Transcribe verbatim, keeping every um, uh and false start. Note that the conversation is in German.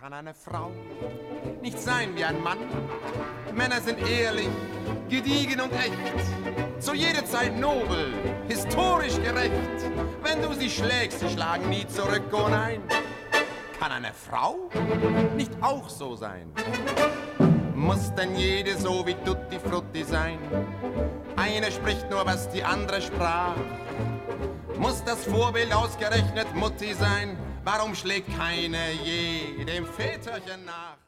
Kann eine Frau nicht sein wie ein Mann? Männer sind ehrlich, gediegen und echt, zu jeder Zeit nobel, historisch gerecht. Wenn du sie schlägst, sie schlagen nie zurück, oh nein. Kann eine Frau nicht auch so sein? Muss denn jede so wie Tutti Frutti sein? Eine spricht nur, was die andere sprach. Muss das Vorbild ausgerechnet Mutti sein? Warum schlägt keine je dem Väterchen nach?